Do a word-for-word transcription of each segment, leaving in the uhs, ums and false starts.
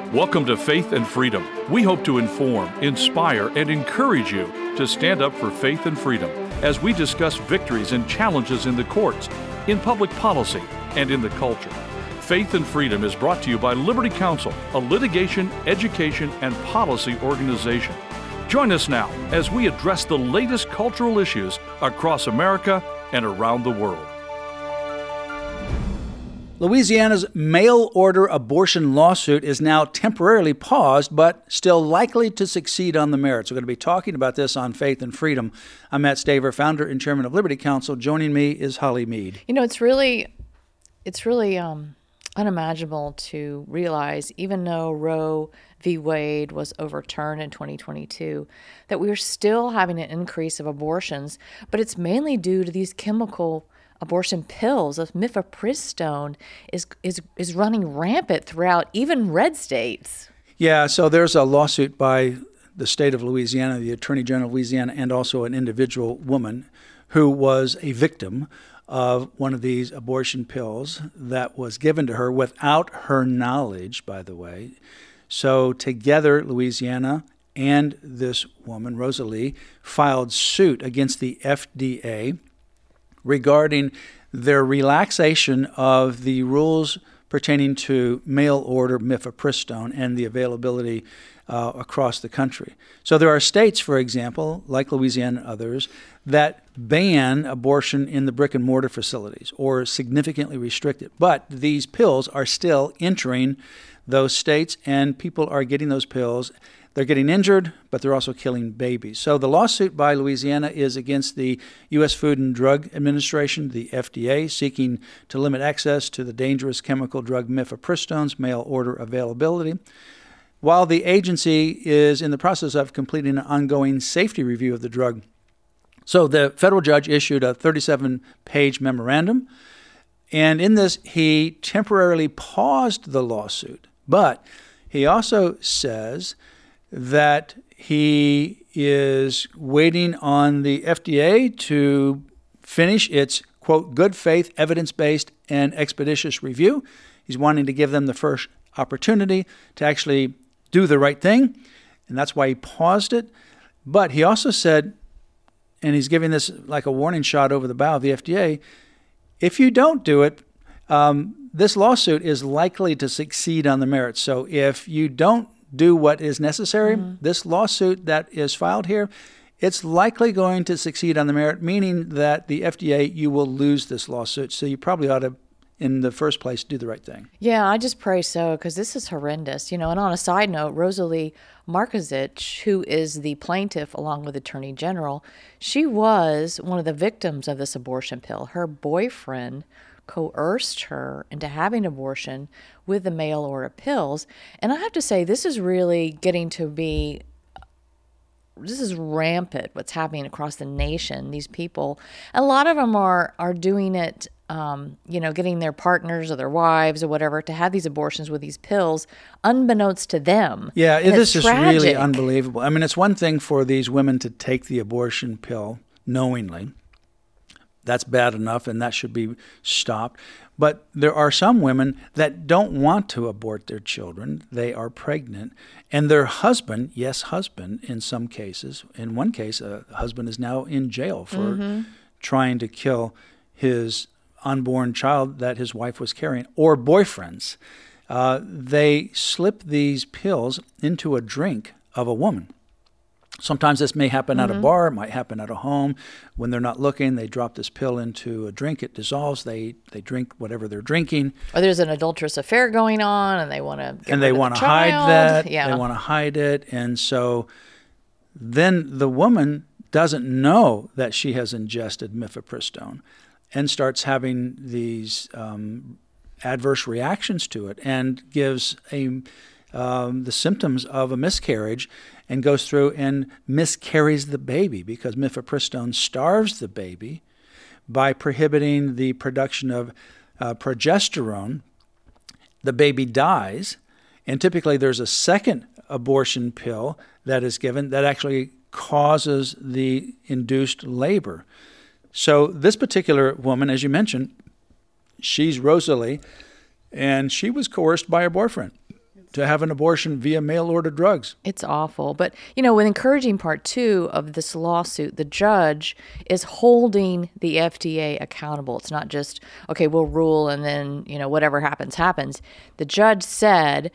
Welcome to Faith and Freedom. We hope to inform, inspire, and encourage you to stand up for faith and freedom as we discuss victories and challenges in the courts, in public policy, and in the culture. Faith and Freedom is brought to you by Liberty Counsel, a litigation, education, and policy organization. Join us now as we address the latest cultural issues across America and around the world. Louisiana's mail-order abortion lawsuit is now temporarily paused, but still likely to succeed on the merits. We're going to be talking about this on Faith and Freedom. I'm Matt Staver, founder and chairman of Liberty Counsel. Joining me is Holly Mead. You know, it's really, it's really um, unimaginable to realize, even though Roe v. Wade was overturned in twenty twenty-two, that we're still having an increase of abortions, but it's mainly due to these chemical abortion pills. Of mifepristone is is is running rampant throughout even red states. Yeah, so there's a lawsuit by the state of Louisiana, the Attorney General of Louisiana, and also an individual woman who was a victim of one of these abortion pills that was given to her without her knowledge, by the way. So together, Louisiana and this woman, Rosalie, filed suit against the F D A regarding their relaxation of the rules pertaining to mail-order mifepristone and the availability uh, across the country. So there are states, for example, like Louisiana and others, that ban abortion in the brick-and-mortar facilities or significantly restrict it. But these pills are still entering those states, and people are getting those pills. They're getting injured, but they're also killing babies. So the lawsuit by Louisiana is against the U S Food and Drug Administration, the F D A, seeking to limit access to the dangerous chemical drug mifepristone's mail-order availability, while the agency is in the process of completing an ongoing safety review of the drug. So the federal judge issued a thirty-seven page memorandum, and in this, he temporarily paused the lawsuit. But he also says that he is waiting on the F D A to finish its, quote, good faith, evidence-based, and expeditious review. He's wanting to give them the first opportunity to actually do the right thing, and that's why he paused it. But he also said, and he's giving this like a warning shot over the bow of the F D A, if you don't do it, um, this lawsuit is likely to succeed on the merits. So if you don't do what is necessary, mm-hmm. this lawsuit that is filed here, it's likely going to succeed on the merit, meaning that the F D A, you will lose this lawsuit. So you probably ought to, in the first place, do the right thing. Yeah, I just pray so, because this is horrendous. You know, and on a side note, Rosalie Markowicz, who is the plaintiff along with Attorney General, she was one of the victims of this abortion pill. Her boyfriend coerced her into having an abortion with the mail-order pills. And I have to say, this is really getting to be, this is rampant, what's happening across the nation. These people, a lot of them are, are doing it, um, you know, getting their partners or their wives or whatever to have these abortions with these pills, unbeknownst to them. Yeah, and this is tragic. Really unbelievable. I mean, it's one thing for these women to take the abortion pill knowingly. That's bad enough, and that should be stopped. But there are some women that don't want to abort their children. They are pregnant, and their husband, yes, husband in some cases, in one case, a husband is now in jail for mm-hmm. trying to kill his unborn child that his wife was carrying, or boyfriends. Uh, they slip these pills into a drink of a woman. Sometimes this may happen mm-hmm. at a bar, it might happen at a home. When they're not looking, they drop this pill into a drink, it dissolves, they they drink whatever they're drinking. Or there's an adulterous affair going on, and they want to get And they want to the hide that, yeah. they want to hide it, and so then the woman doesn't know that she has ingested mifepristone and starts having these um, adverse reactions to it and gives a um, the symptoms of a miscarriage, and goes through and miscarries the baby because mifepristone starves the baby by prohibiting the production of uh, progesterone. The baby dies, and typically there's a second abortion pill that is given that actually causes the induced labor. So this particular woman, as you mentioned, she's Rosalie, and she was coerced by her boyfriend to have an abortion via mail-order drugs. It's awful. But, you know, an encouraging part, too, of this lawsuit, the judge is holding the F D A accountable. It's not just, okay, we'll rule and then, you know, whatever happens, happens. The judge said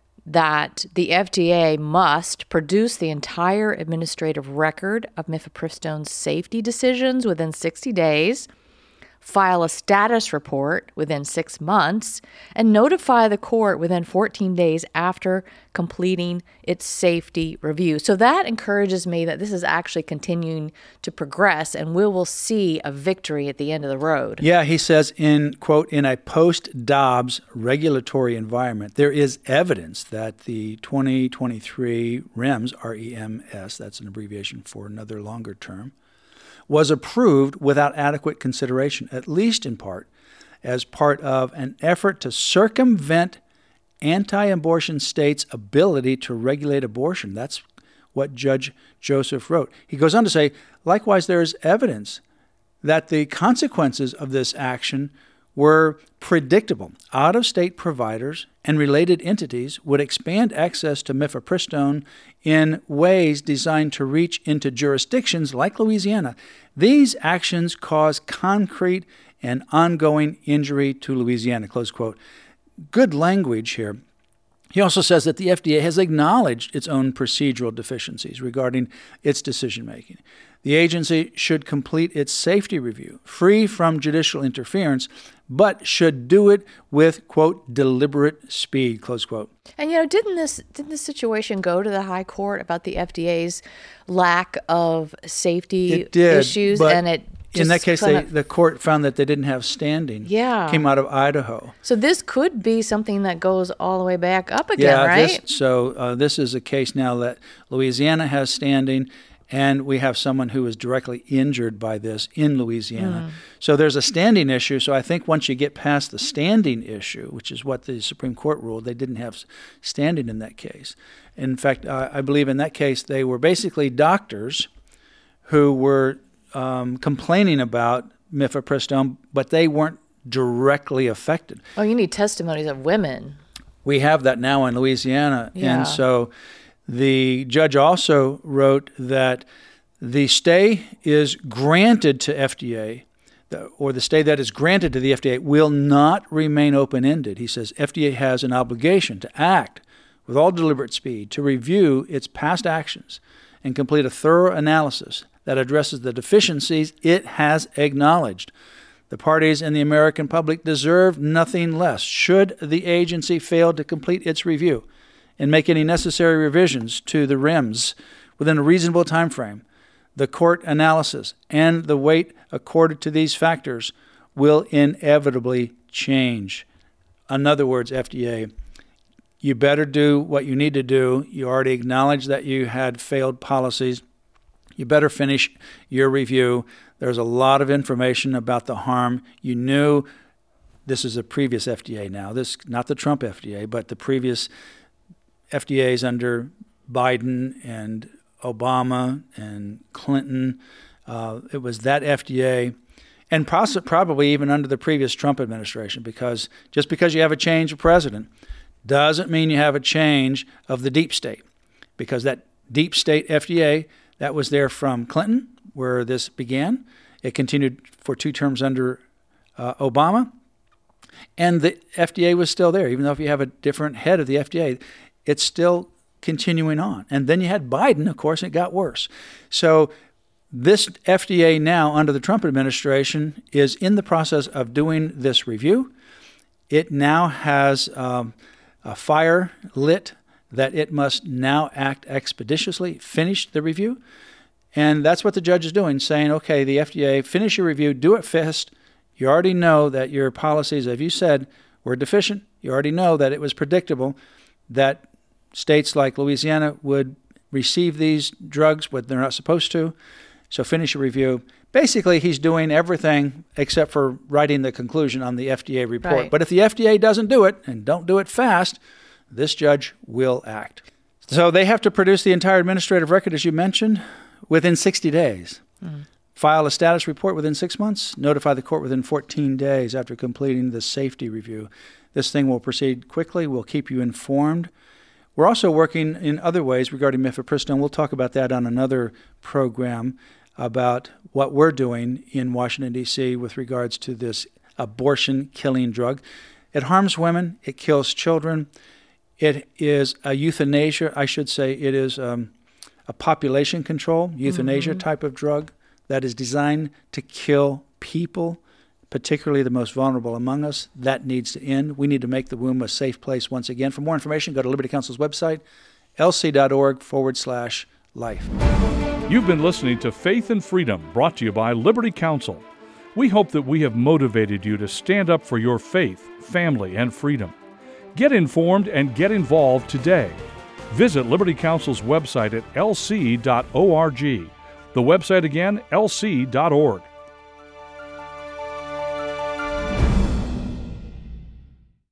that the F D A must produce the entire administrative record of mifepristone's safety decisions within sixty days, file a status report within six months, and notify the court within fourteen days after completing its safety review. So that encourages me that this is actually continuing to progress, and we will see a victory at the end of the road. Yeah, he says, in, quote, in a post-Dobbs regulatory environment, there is evidence that the twenty twenty-three R E M S, R E M S, that's an abbreviation for another longer term, was approved without adequate consideration, at least in part, as part of an effort to circumvent anti-abortion states' ability to regulate abortion. That's what Judge Joseph wrote. He goes on to say, likewise, there is evidence that the consequences of this action were predictable. Out-of-state providers and related entities would expand access to mifepristone in ways designed to reach into jurisdictions like Louisiana. These actions cause concrete and ongoing injury to Louisiana, close quote. Good language here. He also says that the F D A has acknowledged its own procedural deficiencies regarding its decision-making. The agency should complete its safety review, free from judicial interference, but should do it with, quote, deliberate speed, close quote. And, you know, didn't this didn't this situation go to the high court about the F D A's lack of safety it did, issues? But and it just in that case, they, of, the court found that they didn't have standing. Yeah. Came out of Idaho. So this could be something that goes all the way back up again, yeah, right? This, so uh, this is a case now that Louisiana has standing, and we have someone who was directly injured by this in Louisiana. Mm. So there's a standing issue. So I think once you get past the standing issue, which is what the Supreme Court ruled, they didn't have standing in that case. In fact, uh, I believe in that case they were basically doctors who were um, complaining about mifepristone, but they weren't directly affected. Oh, you need testimonies of women. We have that now in Louisiana. Yeah. And so the judge also wrote that the stay is granted to F D A, or the stay that is granted to the F D A will not remain open-ended. He says F D A has an obligation to act with all deliberate speed to review its past actions and complete a thorough analysis that addresses the deficiencies it has acknowledged. The parties and the American public deserve nothing less. Should the agency fail to complete its review and make any necessary revisions to the R E M S within a reasonable time frame, the court analysis and the weight accorded to these factors will inevitably change. In other words, F D A, you better do what you need to do. You already acknowledged that you had failed policies. You better finish your review. There's a lot of information about the harm. You knew this is a previous F D A now. This, not the Trump F D A, but the previous F D As under Biden and Obama and Clinton. Uh, it was that F D A, and poss- probably even under the previous Trump administration, because just because you have a change of president doesn't mean you have a change of the deep state, because that deep state F D A, that was there from Clinton, where this began. It continued for two terms under uh, Obama, and the F D A was still there. Even though if you have a different head of the F D A, it's still continuing on. And then you had Biden, of course, and it got worse. So this F D A now, under the Trump administration, is in the process of doing this review. It now has um, a fire lit that it must now act expeditiously, finish the review. And that's what the judge is doing, saying, okay, the F D A, finish your review, do it fast. You already know that your policies, as you said, were deficient. You already know that it was predictable that states like Louisiana would receive these drugs when they're not supposed to. So finish your review. Basically, he's doing everything except for writing the conclusion on the F D A report. Right. But if the F D A doesn't do it, and don't do it fast, this judge will act. So they have to produce the entire administrative record, as you mentioned, within sixty days. Mm. File a status report within six months. Notify the court within fourteen days after completing the safety review. This thing will proceed quickly. We'll keep you informed. We're also working in other ways regarding mifepristone. We'll talk about that on another program about what we're doing in Washington, D C with regards to this abortion-killing drug. It harms women. It kills children. It is a euthanasia, I should say. It is um, a population control, euthanasia mm-hmm. type of drug that is designed to kill people, particularly the most vulnerable among us. That needs to end. We need to make the womb a safe place once again. For more information, go to Liberty Counsel's website, lc.org forward slash life. You've been listening to Faith and Freedom, brought to you by Liberty Counsel. We hope that we have motivated you to stand up for your faith, family, and freedom. Get informed and get involved today. Visit Liberty Counsel's website at l c dot org. The website again, l c dot org.